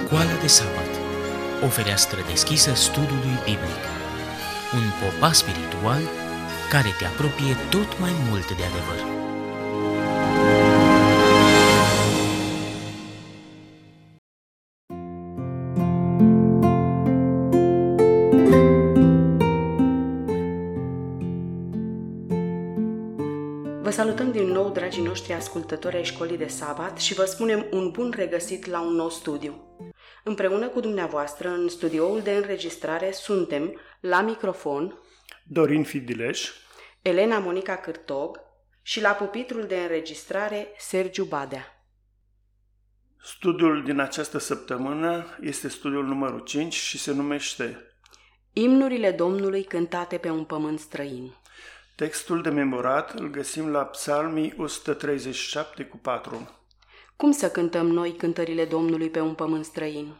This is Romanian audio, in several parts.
Școală de sabat, o fereastră deschisă studiului biblic. Un popas spiritual care te apropie tot mai mult de adevăr. Vă salutăm din nou, dragii noștri ascultători ai Școlii de Sabat, și vă spunem un bun regăsit la un nou studiu. Împreună cu dumneavoastră, în studioul de înregistrare, suntem la microfon Dorin Fidileș, Elena Monica Cârtog și la pupitrul de înregistrare Sergiu Badea. Studiul din această săptămână este studiul numărul 5 și se numește Imnurile Domnului cântate pe un pământ străin. Textul de memorat îl găsim la Psalmii 137:4. Cum să cântăm noi cântările Domnului pe un pământ străin?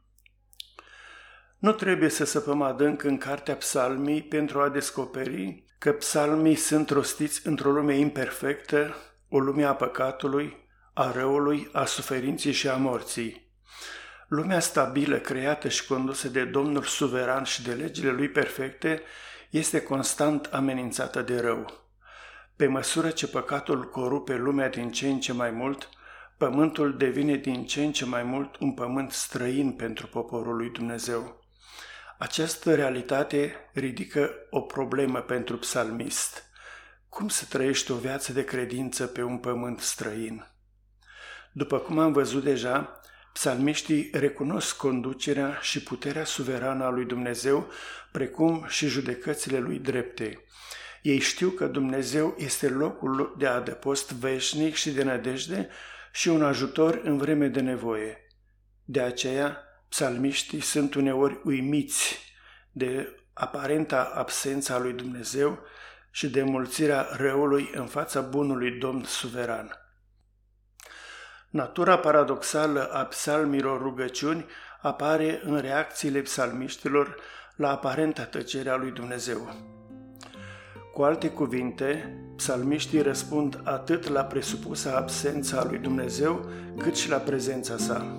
Nu trebuie să săpăm adânc în cartea Psalmii pentru a descoperi că psalmii sunt rostiți într-o lume imperfectă, o lume a păcatului, a răului, a suferinței și a morții. Lumea stabilă, creată și condusă de Domnul suveran și de legile lui perfecte, este constant amenințată de rău. Pe măsură ce păcatul corupe lumea din ce în ce mai mult, pământul devine din ce în ce mai mult un pământ străin pentru poporul lui Dumnezeu. Această realitate ridică o problemă pentru psalmist. Cum să trăiești o viață de credință pe un pământ străin? După cum am văzut deja, psalmiștii recunosc conducerea și puterea suverană a lui Dumnezeu, precum și judecățile lui drepte. Ei știu că Dumnezeu este locul de adăpost veșnic și de nădejde și un ajutor în vreme de nevoie. De aceea, psalmiștii sunt uneori uimiți de aparenta absența a lui Dumnezeu și de mulțirea răului în fața bunului Domn suveran. Natura paradoxală a psalmilor rugăciuni apare în reacțiile psalmiștilor la aparenta tăcere a lui Dumnezeu. Cu alte cuvinte, psalmiștii răspund atât la presupusa absența a lui Dumnezeu, cât și la prezența sa.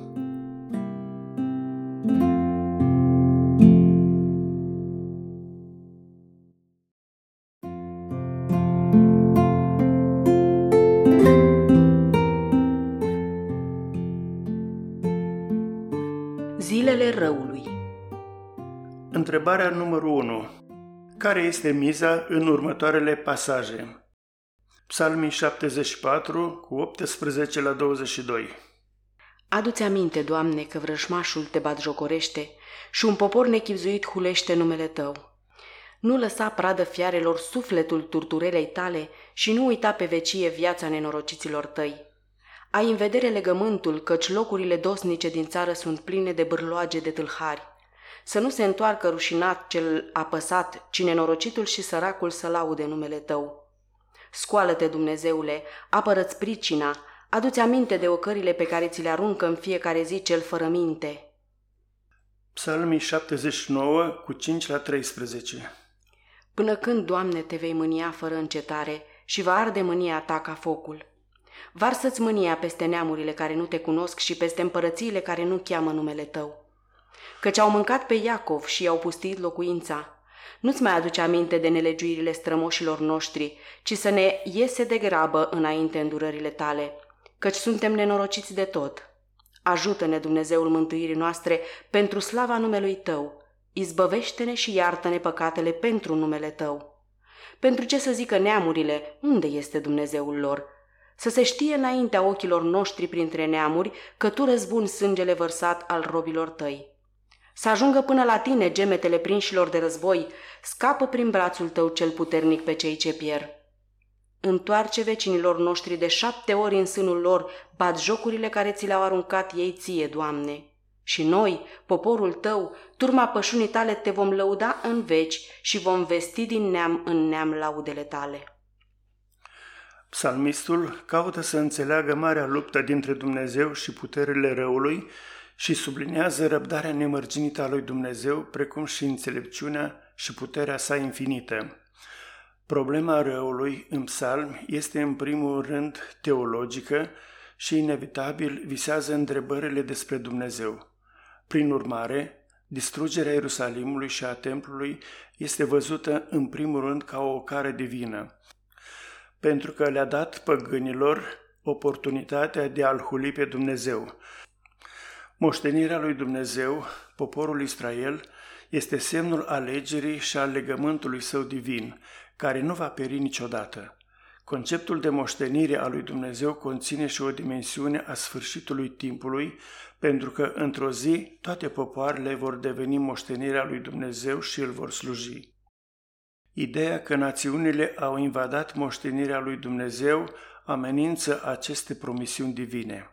Zilele răului. Întrebarea numărul 1. Care este miza în următoarele pasaje? Psalmii 74, cu 18 la 22. Adu-ți aminte, Doamne, că vrăjmașul te batjocorește și un popor nechibzuit hulește numele Tău. Nu lăsa pradă fiarelor sufletul turturelei Tale și nu uita pe vecie viața nenorociților Tăi. Ai în vedere legământul, căci locurile dosnice din țară sunt pline de bârloage de tâlhari. Să nu se întoarcă rușinat cel apăsat, ci nenorocitul și săracul să laude numele Tău. Scoală-te, Dumnezeule, apără-ți pricina, adu-ți aminte de ocările pe care ți le aruncă în fiecare zi cel fără minte. Psalmii 79, cu 5 la 13. Până când, Doamne, te vei mânia fără încetare și va arde mânia Ta ca focul? Varsă-ți mânia peste neamurile care nu te cunosc și peste împărățiile care nu cheamă numele Tău. Căci au mâncat pe Iacov și i-au pustiit locuința. Nu-ți mai aduce aminte de nelegiuirile strămoșilor noștri, ci să ne iese de grabă înainte îndurările Tale, căci suntem nenorociți de tot. Ajută-ne, Dumnezeul mântuirii noastre, pentru slava numelui Tău. Izbăvește-ne și iartă-ne păcatele pentru numele Tău. Pentru ce să zică neamurile, unde este Dumnezeul lor? Să se știe înaintea ochilor noștri printre neamuri că Tu răzbuni sângele vărsat al robilor Tăi. Să ajungă până la Tine gemetele prinșilor de război, scapă prin brațul Tău cel puternic pe cei ce pierd. Întoarce vecinilor noștri de 7 ori în sânul lor batjocurile care ți le-au aruncat ei Ție, Doamne. Și noi, poporul Tău, turma pășunii Tale, Te vom lăuda în veci și vom vesti din neam în neam laudele Tale. Psalmistul caută să înțeleagă marea luptă dintre Dumnezeu și puterile răului și sublinează răbdarea nemărginită a lui Dumnezeu, precum și înțelepciunea și puterea sa infinită. Problema răului în psalm este în primul rând teologică și inevitabil visează întrebările despre Dumnezeu. Prin urmare, distrugerea Ierusalimului și a templului este văzută în primul rând ca o ocară divină, pentru că le-a dat păgânilor oportunitatea de a-L huli pe Dumnezeu. Moștenirea lui Dumnezeu, poporul Israel, este semnul alegerii și al legământului său divin, care nu va pieri niciodată. Conceptul de moștenire a lui Dumnezeu conține și o dimensiune a sfârșitului timpului, pentru că într-o zi toate popoarele vor deveni moștenirea lui Dumnezeu și îl vor sluji. Ideea că națiunile au invadat moștenirea lui Dumnezeu amenință aceste promisiuni divine.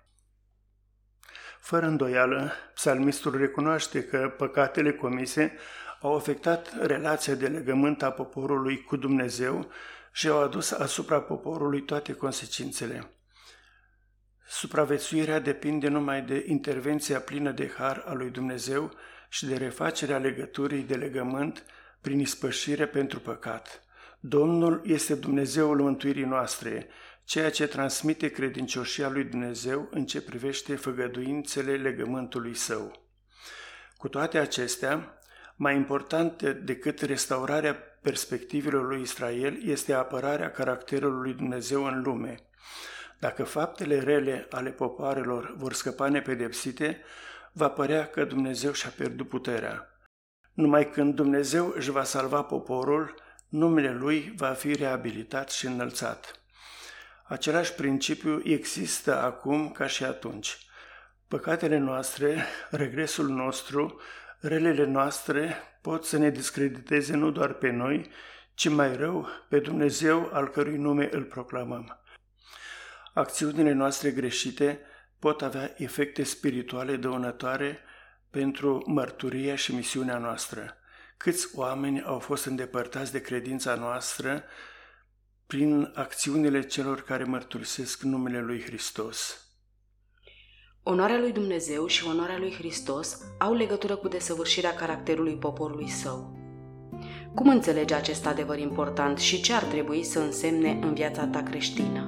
Fără îndoială, psalmistul recunoaște că păcatele comise au afectat relația de legământ a poporului cu Dumnezeu și au adus asupra poporului toate consecințele. Supraviețuirea depinde numai de intervenția plină de har a lui Dumnezeu și de refacerea legăturii de legământ prin ispășire pentru păcat. Domnul este Dumnezeul mântuirii noastre, ceea ce transmite credincioșia lui Dumnezeu în ce privește făgăduințele legământului său. Cu toate acestea, mai important decât restaurarea perspectivelor lui Israel este apărarea caracterului lui Dumnezeu în lume. Dacă faptele rele ale popoarelor vor scăpa nepedepsite, va părea că Dumnezeu și-a pierdut puterea. Numai când Dumnezeu își va salva poporul, numele Lui va fi reabilitat și înălțat. Același principiu există acum ca și atunci. Păcatele noastre, regresul nostru, relele noastre pot să ne discrediteze nu doar pe noi, ci mai rău pe Dumnezeu al cărui nume îl proclamăm. Acțiunile noastre greșite pot avea efecte spirituale dăunătoare pentru mărturia și misiunea noastră. Câți oameni au fost îndepărtați de credința noastră prin acțiunile celor care mărturisesc numele lui Hristos. Onoarea lui Dumnezeu și onoarea lui Hristos au legătură cu desăvârșirea caracterului poporului său. Cum înțelegi acest adevăr important și ce ar trebui să însemne în viața ta creștină?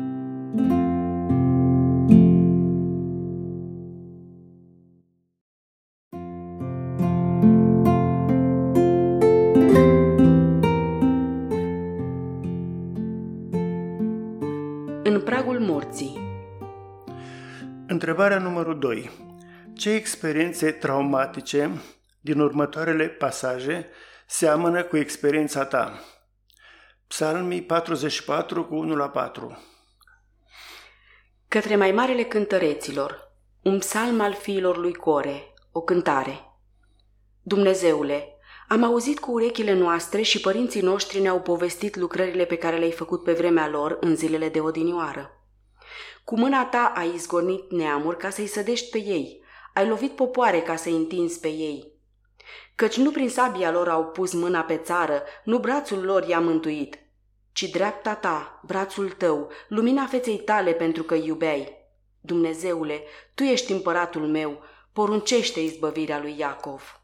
În pragul morții. Întrebarea numărul 2. Ce experiențe traumatice din următoarele pasaje seamănă cu experiența ta? Psalmii 44 cu 1-4. Către mai marele cântăreților, un psalm al fiilor lui Core, o cântare. Dumnezeule, am auzit cu urechile noastre și părinții noștri ne-au povestit lucrările pe care le-ai făcut pe vremea lor în zilele de odinioară. Cu mâna ta ai izgonit neamuri ca să-i sădești pe ei, ai lovit popoare ca să-i întinzi pe ei. Căci nu prin sabia lor au pus mâna pe țară, nu brațul lor i-a mântuit, ci dreapta ta, brațul tău, lumina feței tale pentru că iubeai. Dumnezeule, tu ești împăratul meu, poruncește izbăvirea lui Iacov.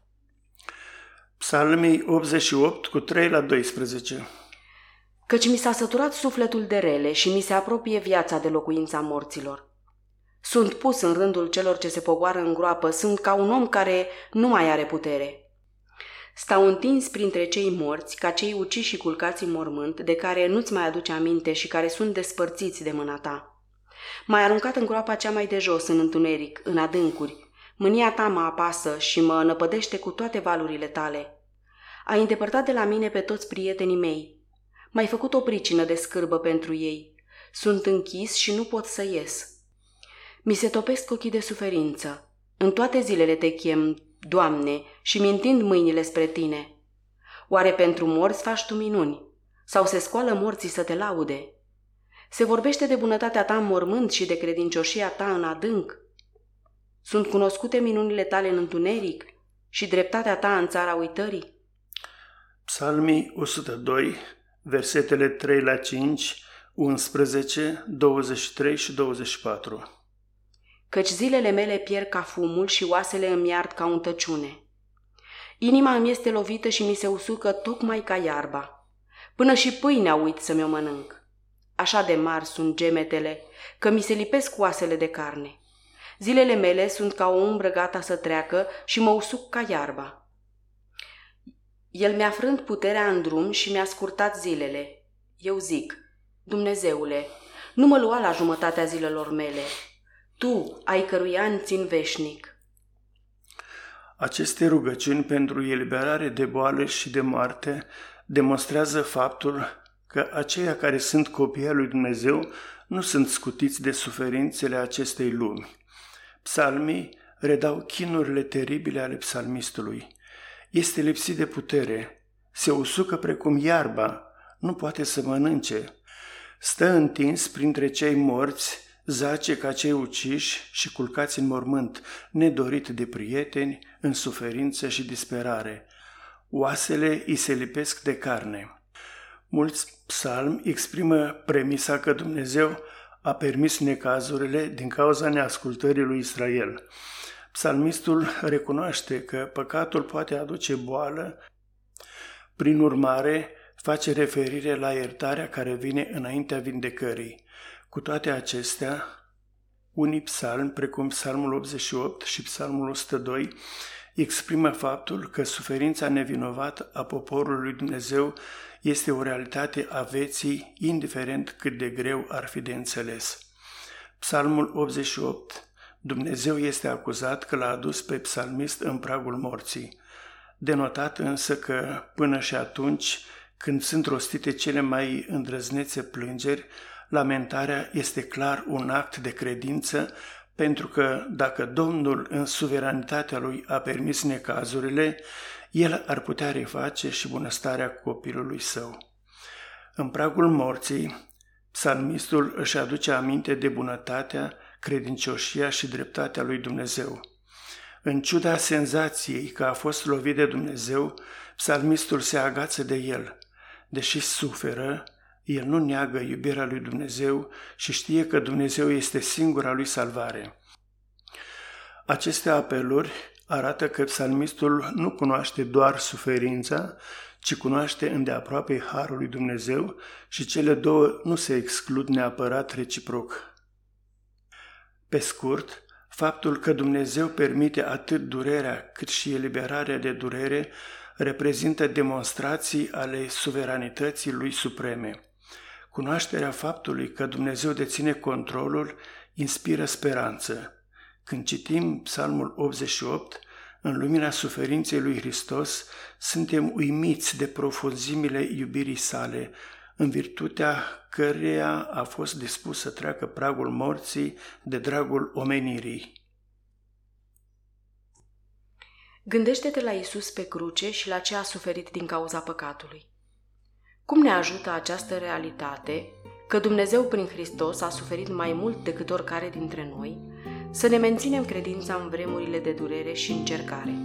Psalmii 88 cu 3-12. Căci mi s-a săturat sufletul de rele și mi se apropie viața de locuința morților. Sunt pus în rândul celor ce se pogoară în groapă, sunt ca un om care nu mai are putere. Stau întins printre cei morți, ca cei uciși și culcați în mormânt, de care nu-ți mai aduce aminte și care sunt despărțiți de mâna ta. M-ai aruncat în groapa cea mai de jos, în întuneric, în adâncuri. Mânia ta mă apasă și mă năpădește cu toate valurile tale. Ai îndepărtat de la mine pe toți prietenii mei. M-ai făcut o pricină de scârbă pentru ei. Sunt închis și nu pot să ies. Mi se topesc ochii de suferință. În toate zilele te chem, Doamne, și mi-ntind mâinile spre tine. Oare pentru morți faci tu minuni? Sau se scoală morții să te laude? Se vorbește de bunătatea ta în mormânt și de credincioșia ta în adânc? Sunt cunoscute minunile tale în întuneric și dreptatea ta în țara uitării? Psalmii 102, versetele 3-5, 11, 23 și 24. Căci zilele mele pierd ca fumul și oasele îmi ard ca un tăciune. Inima îmi este lovită și mi se usucă tocmai ca iarba. Până și pâinea uit să mi-o mănânc. Așa de mari sunt gemetele, că mi se lipesc oasele de carne. Zilele mele sunt ca o umbră gata să treacă și mă usuc ca iarba. El mi-a frânt puterea în drum și mi-a scurtat zilele. Eu zic, Dumnezeule, nu mă lua la jumătatea zilelor mele. Tu, ai cărui ani țin veșnic. Aceste rugăciuni pentru eliberare de boală și de moarte demonstrează faptul că aceia care sunt copii ai lui Dumnezeu nu sunt scutiți de suferințele acestei lumi. Psalmii redau chinurile teribile ale psalmistului. Este lipsit de putere, se usucă precum iarba, nu poate să mănânce. Stă întins printre cei morți, zace ca cei uciși și culcați în mormânt, nedorit de prieteni, în suferință și disperare. Oasele îi se lipesc de carne. Mulți psalmi exprimă premisa că Dumnezeu a permis necazurile din cauza neascultării lui Israel. Psalmistul recunoaște că păcatul poate aduce boală, prin urmare face referire la iertarea care vine înaintea vindecării. Cu toate acestea, unii psalmi, precum Psalmul 88 și Psalmul 102, exprimă faptul că suferința nevinovată a poporului lui Dumnezeu este o realitate a vieții, indiferent cât de greu ar fi de înțeles. Psalmul 88. Dumnezeu este acuzat că l-a adus pe psalmist în pragul morții. Denotat însă că, până și atunci, când sunt rostite cele mai îndrăznețe plângeri, lamentarea este clar un act de credință, pentru că dacă Domnul în suveranitatea Lui a permis necazurile, El ar putea reface și bunăstarea copilului său. În pragul morții, psalmistul își aduce aminte de bunătatea, credincioșia și dreptatea lui Dumnezeu. În ciuda senzației că a fost lovit de Dumnezeu, psalmistul se agață de El. Deși suferă, el nu neagă iubirea lui Dumnezeu și știe că Dumnezeu este singura lui salvare. Aceste apeluri arată că psalmistul nu cunoaște doar suferința, ci cunoaște îndeaproape harul lui Dumnezeu și cele două nu se exclud neapărat reciproc. Pe scurt, faptul că Dumnezeu permite atât durerea cât și eliberarea de durere reprezintă demonstrații ale suveranității lui supreme. Cunoașterea faptului că Dumnezeu deține controlul inspiră speranță. Când citim Psalmul 88, în lumina suferinței lui Hristos, suntem uimiți de profunzimile iubirii sale, în virtutea căreia a fost dispus să treacă pragul morții de dragul omenirii. Gândește-te la Iisus pe cruce și la ce a suferit din cauza păcatului. Cum ne ajută această realitate că Dumnezeu prin Hristos a suferit mai mult decât oricare dintre noi, să ne menținem credința în vremurile de durere și încercare?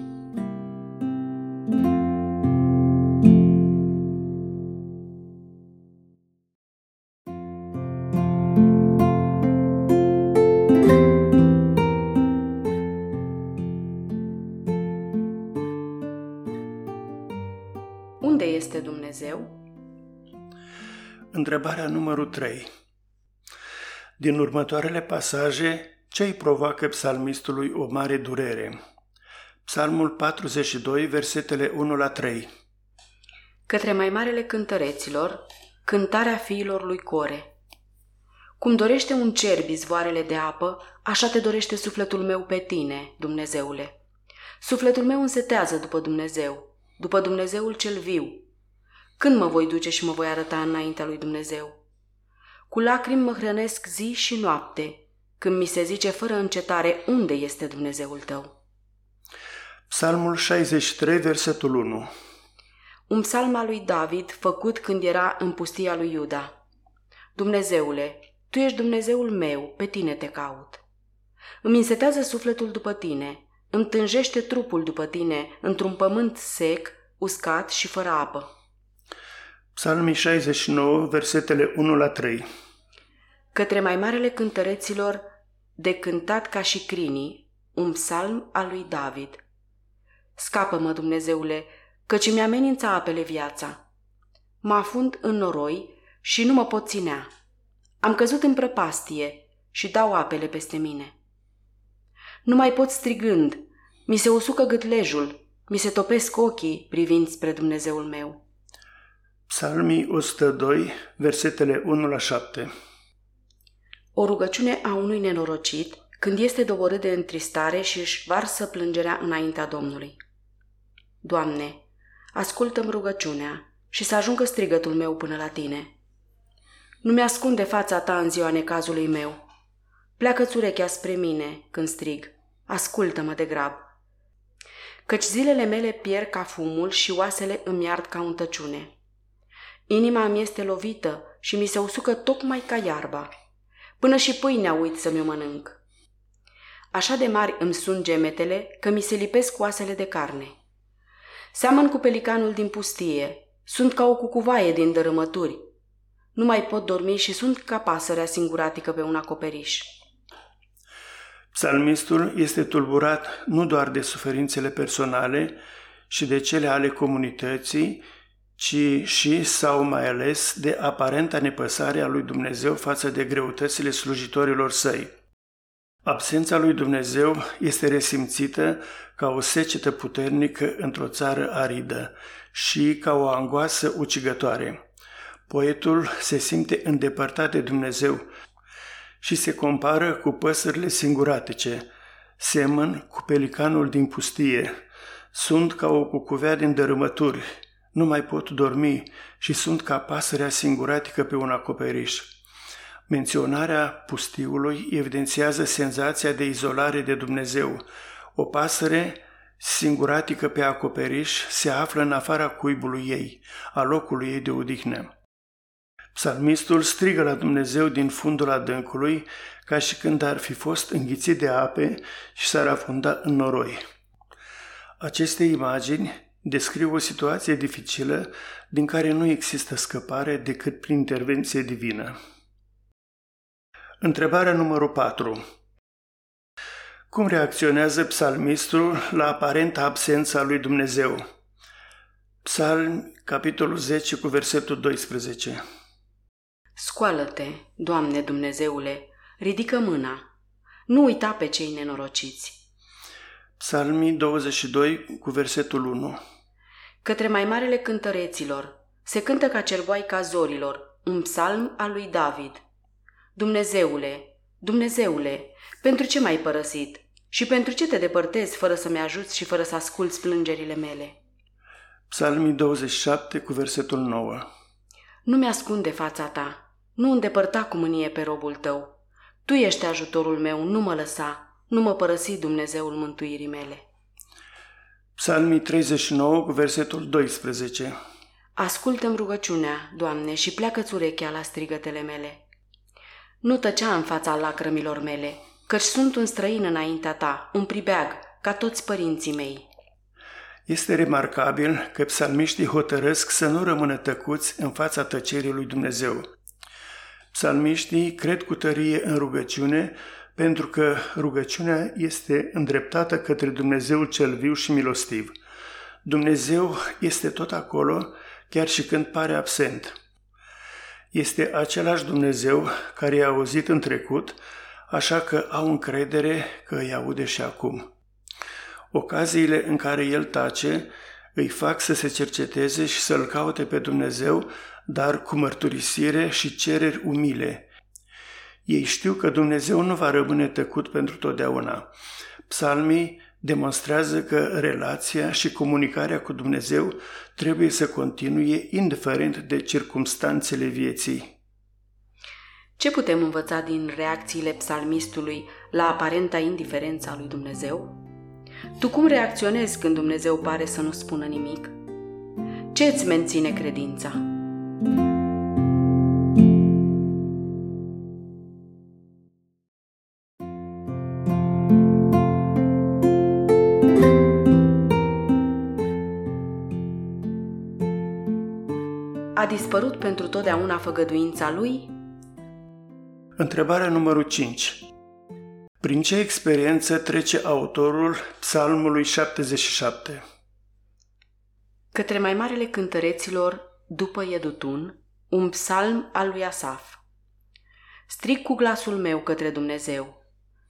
Unde este Dumnezeu? Întrebarea numărul 3. Din următoarele pasaje, ce îi provoacă psalmistului o mare durere? Psalmul 42, versetele 1-3. Către mai marele cântăreților, cântarea fiilor lui Core. Cum dorește un cerb izvoarele de apă, așa te dorește sufletul meu pe tine, Dumnezeule. Sufletul meu însetează după Dumnezeu, după Dumnezeul cel viu. Când mă voi duce și mă voi arăta înaintea lui Dumnezeu? Cu lacrimi mă hrănesc zi și noapte, când mi se zice fără încetare, unde este Dumnezeul tău? Psalmul 63, versetul 1. Un psalm al lui David, făcut când era în pustia lui Iuda. Dumnezeule, Tu ești Dumnezeul meu, pe Tine te caut. Îmi însetează sufletul după Tine, îmi tânjește trupul după Tine, într-un pământ sec, uscat și fără apă. Psalmii 69, versetele 1-3. Către mai marele cântăreților, de cântat ca și crinii, un psalm al lui David. Scapă-mă, Dumnezeule, căci mi-amenință apele viața. Mă afund în noroi și nu mă pot ținea. Am căzut în prăpastie și dau apele peste mine. Nu mai pot strigând, mi se usucă gâtlejul, mi se topesc ochii privind spre Dumnezeul meu. Psalmii 102, versetele 1-7. O rugăciune a unui nenorocit când este doborât de întristare și își varsă plângerea înaintea Domnului. Doamne, ascultă-mi rugăciunea și să ajungă strigătul meu până la Tine. Nu mi-ascunde fața Ta în ziua necazului meu. Pleacă-ți urechea spre mine când strig, ascultă-mă de grab. Căci zilele mele pierd ca fumul și oasele îmi ard ca un tăciune. Inima mi este lovită și mi se usucă tocmai ca iarba. Până și pâinea uit să mi-o mănânc. Așa de mari îmi sunt gemetele că mi se lipesc oasele de carne. Seamăn cu pelicanul din pustie, sunt ca o cucuvaie din dărâmături. Nu mai pot dormi și sunt ca pasărea singuratică pe un acoperiș. Psalmistul este tulburat nu doar de suferințele personale și de cele ale comunității, ci și sau mai ales de aparenta nepăsare a lui Dumnezeu față de greutățile slujitorilor săi. Absența lui Dumnezeu este resimțită ca o secetă puternică într-o țară aridă și ca o angoasă ucigătoare. Poetul se simte îndepărtat de Dumnezeu și se compară cu păsările singuratice. Semăn cu pelicanul din pustie. Sunt ca o cucuvea din dărâmături. Nu mai pot dormi și sunt ca pasărea singuratică pe un acoperiș. Menționarea pustiului evidențiază senzația de izolare de Dumnezeu. O pasăre singuratică pe acoperiș se află în afara cuibului ei, a locului ei de odihnă. Psalmistul strigă la Dumnezeu din fundul adâncului, ca și când ar fi fost înghițit de ape și s-ar afunda în noroi. Aceste imagini descriu o situație dificilă din care nu există scăpare decât prin intervenție divină. Întrebarea numărul 4. Cum reacționează psalmistul la aparenta absența lui Dumnezeu? Psalmi, capitolul 10, cu versetul 12. Scoală-te, Doamne Dumnezeule, ridică mâna, nu uita pe cei nenorociți. Psalmii 22, cu versetul 1. Către mai marele cântăreților, se cântă ca cerboaica zorilor, un psalm al lui David. Dumnezeule, Dumnezeule, pentru ce m-ai părăsit și pentru ce te depărtezi fără să-mi ajuți și fără să asculți plângerile mele? Psalmii 27, cu versetul 9. Nu mi-ascunde fața ta, nu îndepărta cu mânie pe robul tău. Tu ești ajutorul meu, nu mă lăsa, nu mă părăsi, Dumnezeul mântuirii mele. Psalmii 39, cu versetul 12. Ascultă-mi rugăciunea, Doamne, și pleacă-ți urechea la strigătele mele. Nu tăcea în fața lacrămilor mele, căci sunt un străin înaintea ta, un pribeag, ca toți părinții mei. Este remarcabil că psalmiștii hotărăsc să nu rămână tăcuți în fața tăcerii lui Dumnezeu. Psalmiștii cred cu tărie în rugăciune, pentru că rugăciunea este îndreptată către Dumnezeul cel viu și milostiv. Dumnezeu este tot acolo, chiar și când pare absent. Este același Dumnezeu care i-a auzit în trecut, așa că au încredere că îi aude și acum. Ocaziile în care el tace îi fac să se cerceteze și să-L caute pe Dumnezeu, dar cu mărturisire și cereri umile. Ei știu că Dumnezeu nu va rămâne tăcut pentru totdeauna. Psalmii demonstrează că relația și comunicarea cu Dumnezeu trebuie să continue indiferent de circumstanțele vieții. Ce putem învăța din reacțiile psalmistului la aparenta indiferența lui Dumnezeu? Tu cum reacționezi când Dumnezeu pare să nu spună nimic? Ce îți menține credința? A dispărut pentru totdeauna făgăduința lui? Întrebarea numărul 5. Prin ce experiență trece autorul Psalmului 77? Către mai marele cântăreților, după Iedutun, un psalm al lui Asaf. Strig cu glasul meu către Dumnezeu.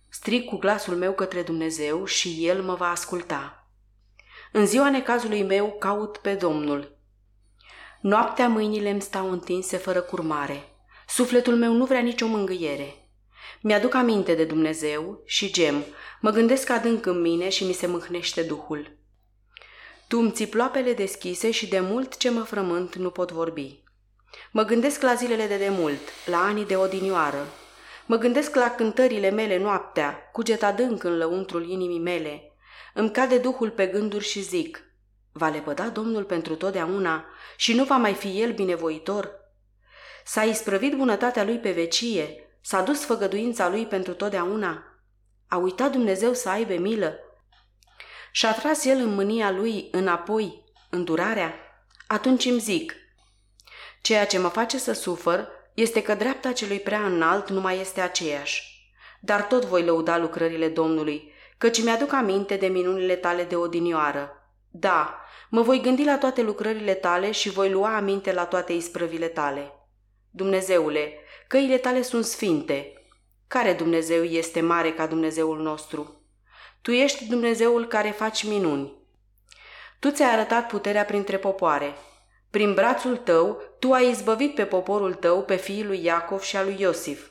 Strig cu glasul meu către Dumnezeu și El mă va asculta. În ziua necazului meu caut pe Domnul. Noaptea mâinile îmi stau întinse fără curmare. Sufletul meu nu vrea nicio mângâiere. Mi-aduc aminte de Dumnezeu și gem, mă gândesc adânc în mine și mi se mâhnește duhul. Tu îmi ții ploapele deschise și de mult ce mă frământ nu pot vorbi. Mă gândesc la zilele de demult, la anii de odinioară. Mă gândesc la cântările mele noaptea, cuget adânc în lăuntrul inimii mele. Îmi cade duhul pe gânduri și zic, va lepăda Domnul pentru totdeauna și nu va mai fi El binevoitor? S-a isprăvit bunătatea Lui pe vecie, s-a dus făgăduința Lui pentru totdeauna? A uitat Dumnezeu să aibă milă? Și-a tras El în mânia Lui înapoi îndurarea? Atunci îmi zic, ceea ce mă face să sufăr este că dreapta celui prea înalt nu mai este aceeași. Dar tot voi lăuda lucrările Domnului, căci mi-aduc aminte de minunile Tale de odinioară. Da, mă voi gândi la toate lucrările Tale și voi lua aminte la toate isprăvile Tale. Dumnezeule, căile Tale sunt sfinte. Care Dumnezeu este mare ca Dumnezeul nostru? Tu ești Dumnezeul care faci minuni. Tu ți-ai arătat puterea printre popoare. Prin brațul Tău, Tu ai izbăvit pe poporul Tău, pe fiii lui Iacov și a lui Iosif.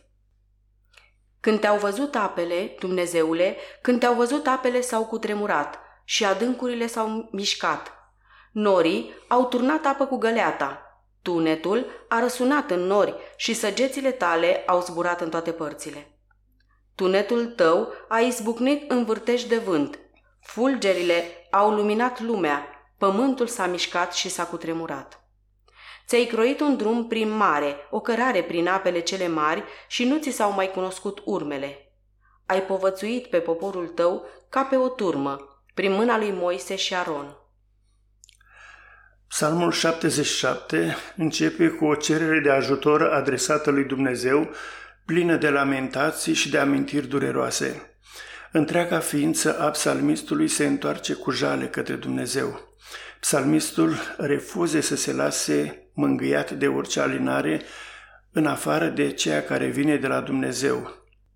Când Te-au văzut apele, Dumnezeule, când Te-au văzut apele s-au cutremurat și adâncurile s-au mișcat. Norii au turnat apă cu găleata. Tunetul a răsunat în nori și săgețile Tale au zburat în toate părțile. Tunetul Tău a izbucnit în vârtej de vânt. Fulgerile au luminat lumea, pământul s-a mișcat și s-a cutremurat. Ți-ai croit un drum prin mare, o cărare prin apele cele mari și nu ți s-au mai cunoscut urmele. Ai povățuit pe poporul Tău ca pe o turmă, prin mâna lui Moise și Aron. Psalmul 77 începe cu o cerere de ajutor adresată lui Dumnezeu, plină de lamentații și de amintiri dureroase. Întreaga ființă a psalmistului se întoarce cu jale către Dumnezeu. Psalmistul refuze să se lase mângâiat de orice alinare în afară de ceea care vine de la Dumnezeu.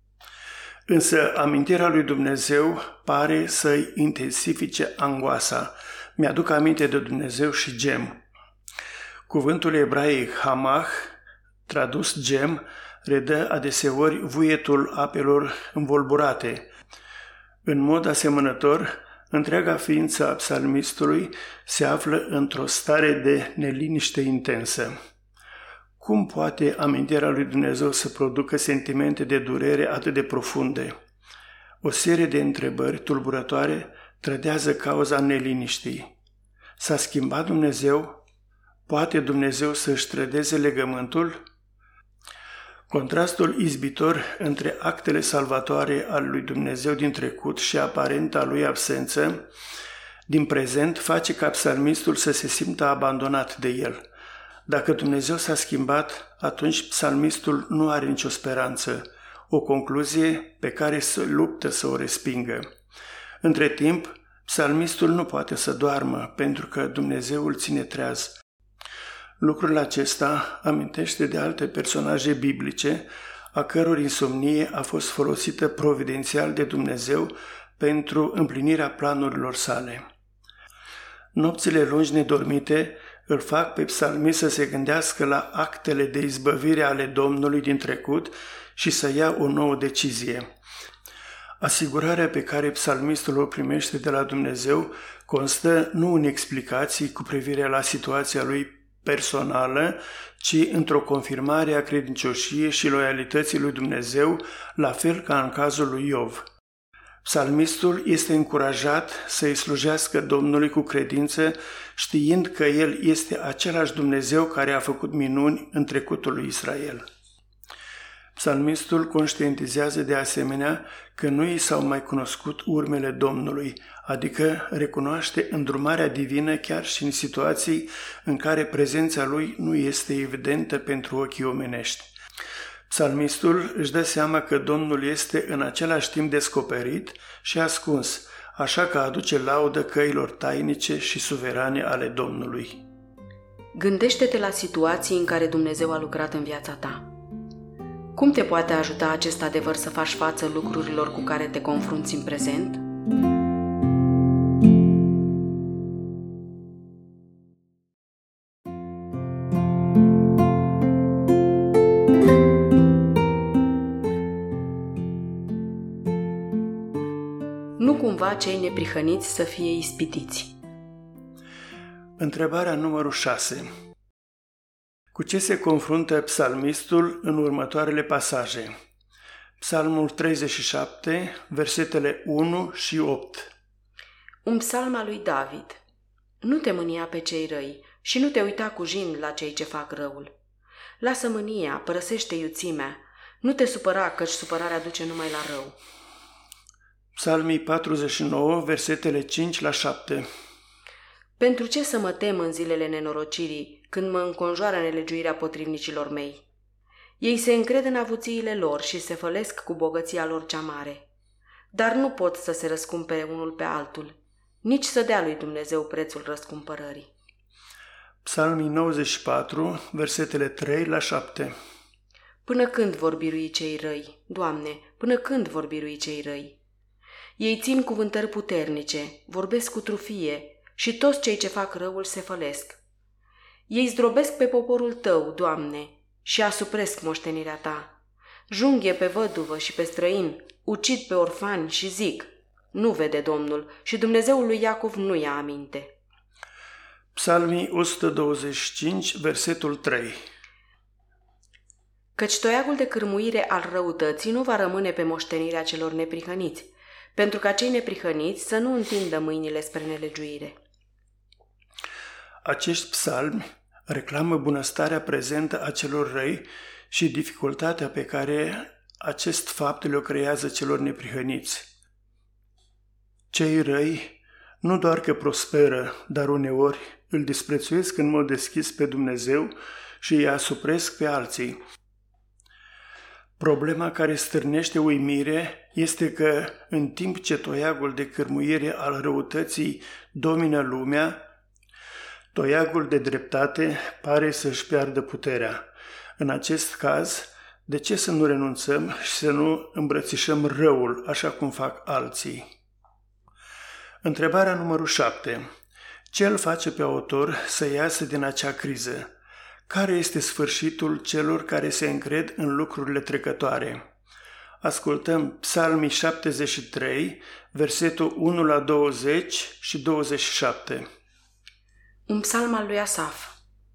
Însă amintirea lui Dumnezeu pare să-i intensifice angoasa. Mi-aduc aminte de Dumnezeu și gem. Cuvântul ebraic hamach, tradus gem, redă adeseori vuietul apelor învolburate. În mod asemănător, întreaga ființă a psalmistului se află într-o stare de neliniște intensă. Cum poate amintirea lui Dumnezeu să producă sentimente de durere atât de profunde? O serie de întrebări tulburătoare trădează cauza neliniștii. S-a schimbat Dumnezeu? Poate Dumnezeu să-și trădeze legământul? Contrastul izbitor între actele salvatoare ale lui Dumnezeu din trecut și aparenta lui absență din prezent face ca psalmistul să se simtă abandonat de el. Dacă Dumnezeu s-a schimbat, atunci psalmistul nu are nicio speranță, o concluzie pe care se luptă să o respingă. Între timp, psalmistul nu poate să doarmă pentru că Dumnezeu îl ține treaz. Lucrul acesta amintește de alte personaje biblice, a căror insomnie a fost folosită providențial de Dumnezeu pentru împlinirea planurilor sale. Nopțile lungi nedormite îl fac pe psalmist să se gândească la actele de izbăvire ale Domnului din trecut și să ia o nouă decizie. Asigurarea pe care psalmistul o primește de la Dumnezeu constă nu în explicații cu privire la situația lui personală, ci într-o confirmare a credincioșiei și loialității lui Dumnezeu, la fel ca în cazul lui Iov. Psalmistul este încurajat să-i slujească Domnului cu credință, știind că El este același Dumnezeu care a făcut minuni în trecutul lui Israel. Psalmistul conștientizează de asemenea că nu i s-au mai cunoscut urmele Domnului, adică recunoaște îndrumarea divină chiar și în situații în care prezența lui nu este evidentă pentru ochii omenești. Psalmistul își dă seama că Domnul este în același timp descoperit și ascuns, așa că aduce laudă căilor tainice și suverane ale Domnului. Gândește-te la situații în care Dumnezeu a lucrat în viața ta. Cum te poate ajuta acest adevăr să faci față lucrurilor cu care te confrunți în prezent? Nu cumva cei neprihăniți să fie ispitiți. Întrebarea numărul 6. Cu ce se confruntă psalmistul în următoarele pasaje? Psalmul 37, versetele 1 și 8. Un psalm al lui David. Nu te mânia pe cei răi și nu te uita cu jind la cei ce fac răul. Lasă mânia, părăsește iuțimea, nu te supăra, căci supărarea duce numai la rău. Psalmii 49, versetele 5 la 7. Pentru ce să mă tem în zilele nenorocirii, când mă înconjoară nelegiuirea potrivnicilor mei? Ei se încred în avuțiile lor și se fălesc cu bogăția lor cea mare. Dar nu pot să se răscumpere unul pe altul, nici să dea lui Dumnezeu prețul răscumpărării. Psalmii 94, versetele 3 la 7. Până când vor birui cei răi, Doamne, până când vor birui cei răi? Ei țin cuvântări puternice, vorbesc cu trufie și toți cei ce fac răul se fălesc. Ei zdrobesc pe poporul Tău, Doamne, și asupresc moștenirea Ta. Junghie pe văduvă și pe străin, ucid pe orfani și zic, nu vede Domnul și Dumnezeul lui Iacov nu ia aminte. Psalmii 125, versetul 3. Căci toiagul de cârmuire al răutății nu va rămâne pe moștenirea celor neprihăniți, pentru ca cei neprihăniți să nu întindă mâinile spre nelegiuire. Acești psalmi reclamă bunăstarea prezentă a celor răi și dificultatea pe care acest fapt le-o creează celor neprihăniți. Cei răi nu doar că prosperă, dar uneori îl disprețuiesc în mod deschis pe Dumnezeu și îi asupresc pe alții. Problema care stârnește uimire este că, în timp ce toiagul de cârmuire al răutății domină lumea, toiagul de dreptate pare să-și piardă puterea. În acest caz, de ce să nu renunțăm și să nu îmbrățișăm răul așa cum fac alții? Întrebarea numărul 7. Ce îl face pe autor să iasă din acea criză? Care este sfârșitul celor care se încred în lucrurile trecătoare? Ascultăm Psalmii 73, versetul 1 la 20 și 27. Un psalm al lui Asaf.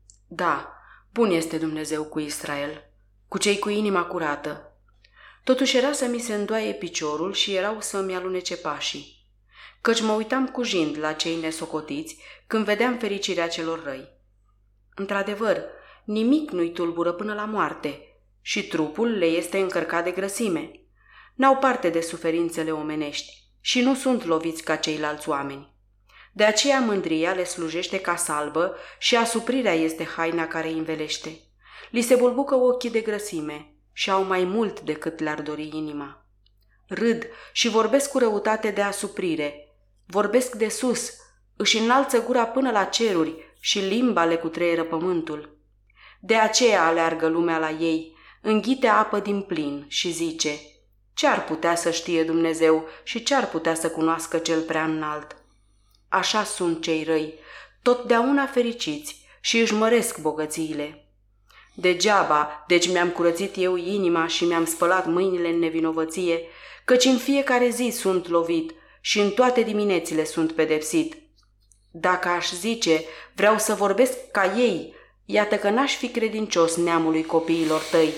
Da, bun este Dumnezeu cu Israel, cu cei cu inima curată. Totuși era să mi se îndoaie piciorul și erau să-mi alunece pașii. Căci mă uitam cu jind la cei nesocotiți când vedeam fericirea celor răi. Într-adevăr, nimic nu-i tulbură până la moarte și trupul le este încărcat de grăsime. N-au parte de suferințele omenești și nu sunt loviți ca ceilalți oameni. De aceea mândria le slujește ca salbă și asuprirea este haina care îi învelește. Li se bulbucă ochii de grăsime și au mai mult decât le-ar dori inima. Râd și vorbesc cu răutate de asuprire, vorbesc de sus, își înalță gura până la ceruri și limba le cutreieră pământul. De aceea aleargă lumea la ei, înghite apă din plin și zice, ce-ar putea să știe Dumnezeu și ce-ar putea să cunoască cel prea înalt? Așa sunt cei răi, totdeauna fericiți și își măresc bogățiile. Degeaba, deci mi-am curățit eu inima și mi-am spălat mâinile în nevinovăție, căci în fiecare zi sunt lovit și în toate diminețile sunt pedepsit. Dacă aș zice, vreau să vorbesc ca ei, iată că n-aș fi credincios neamului copiilor tăi.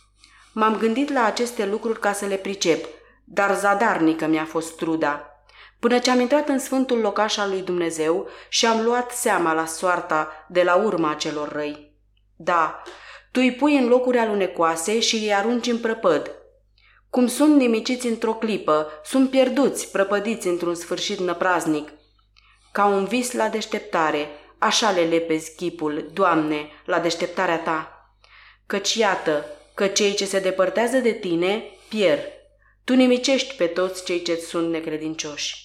M-am gândit la aceste lucruri ca să le pricep, dar zadarnică mi-a fost truda. Până ce am intrat în sfântul locaș al lui Dumnezeu și am luat seama la soarta de la urma celor răi. Da, tu îi pui în locuri alunecoase și îi arunci în prăpăd. Cum sunt nimiciți într-o clipă, sunt pierduți, prăpădiți într-un sfârșit năpraznic. Ca un vis la deșteptare, așa le lepezi chipul, Doamne, la deșteptarea Ta. Căci iată că cei ce se depărtează de Tine pierd. Tu nimicești pe toți cei ce sunt necredincioși.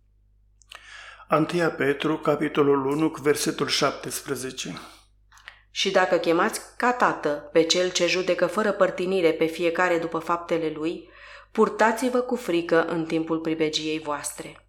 1 Petru, capitolul 1, cu versetul 17. Și dacă chemați ca tată pe cel ce judecă fără părtinire pe fiecare după faptele lui, purtați-vă cu frică în timpul pribegiei voastre.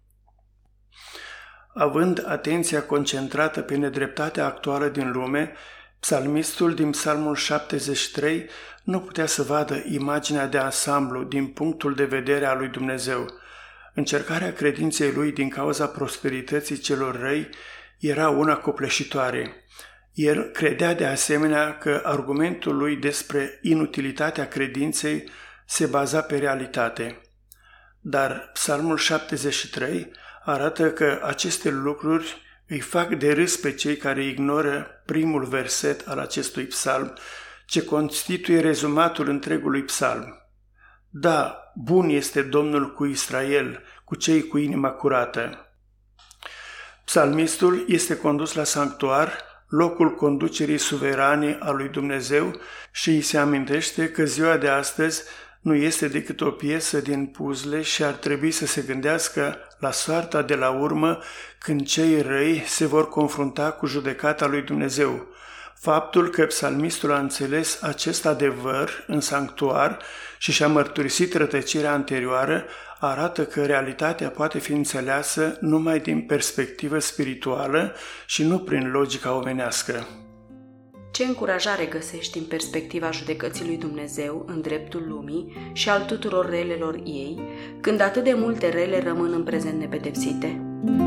Având atenția concentrată pe nedreptatea actuală din lume, psalmistul din Psalmul 73 nu putea să vadă imaginea de ansamblu din punctul de vedere al lui Dumnezeu. Încercarea credinței lui din cauza prosperității celor răi era una copleșitoare. El credea de asemenea că argumentul lui despre inutilitatea credinței se baza pe realitate. Dar Psalmul 73 arată că aceste lucruri îi fac de râs pe cei care ignoră primul verset al acestui psalm, ce constituie rezumatul întregului psalm. Da, bun este Domnul cu Israel, cu cei cu inima curată. Psalmistul este condus la sanctuar, locul conducerii suverane a lui Dumnezeu, și îi se amintește că ziua de astăzi nu este decât o piesă din puzzle și ar trebui să se gândească la soarta de la urmă, când cei răi se vor confrunta cu judecata lui Dumnezeu. Faptul că psalmistul a înțeles acest adevăr în sanctuar și și-a mărturisit rătăcirea anterioară arată că realitatea poate fi înțeleasă numai din perspectivă spirituală și nu prin logica omenească. Ce încurajare găsești în perspectiva judecății lui Dumnezeu în dreptul lumii și al tuturor relelor ei, când atât de multe rele rămân în prezent nepedepsite?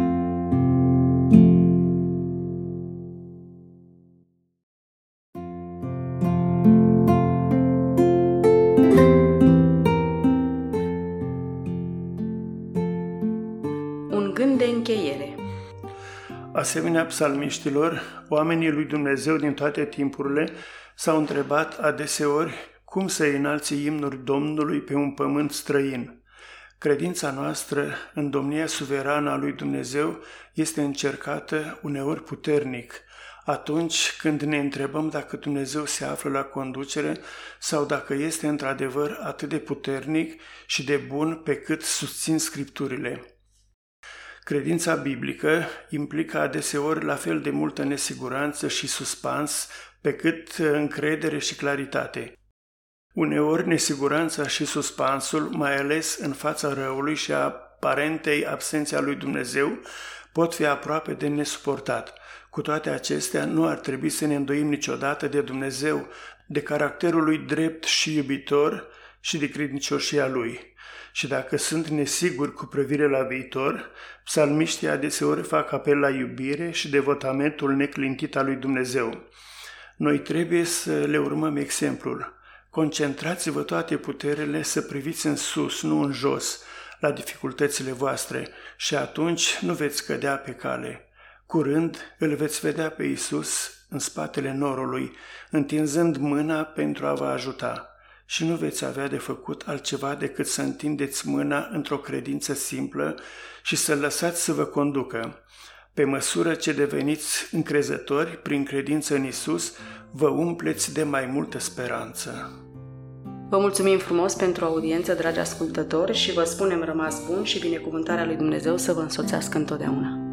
Un gând de încheiere. Asemenea psalmiștilor, oamenii lui Dumnezeu din toate timpurile s-au întrebat adeseori cum să înalți imnuri Domnului pe un pământ străin. Credința noastră în domnia suverană a lui Dumnezeu este încercată uneori puternic, atunci când ne întrebăm dacă Dumnezeu se află la conducere sau dacă este într-adevăr atât de puternic și de bun pe cât susțin Scripturile. Credința biblică implică adeseori la fel de multă nesiguranță și suspans pe cât încredere și claritate. Uneori nesiguranța și suspansul, mai ales în fața răului și a aparentei absențe a lui Dumnezeu, pot fi aproape de nesuportat. Cu toate acestea, nu ar trebui să ne îndoim niciodată de Dumnezeu, de caracterul lui drept și iubitor și de credincioșia lui. Și dacă sunt nesiguri cu privire la viitor, psalmiștii adeseori fac apel la iubire și devotamentul neclintit al lui Dumnezeu. Noi trebuie să le urmăm exemplul. Concentrați-vă toate puterile să priviți în sus, nu în jos, la dificultățile voastre și atunci nu veți cădea pe cale. Curând îl veți vedea pe Iisus în spatele norului, întinzând mâna pentru a vă ajuta. Și nu veți avea de făcut altceva decât să întindeți mâna într-o credință simplă și să lăsați să vă conducă. Pe măsură ce deveniți încrezători prin credință în Iisus, vă umpleți de mai multă speranță. Vă mulțumim frumos pentru audiență, dragi ascultători, și vă spunem rămas bun și binecuvântarea lui Dumnezeu să vă însoțească întotdeauna.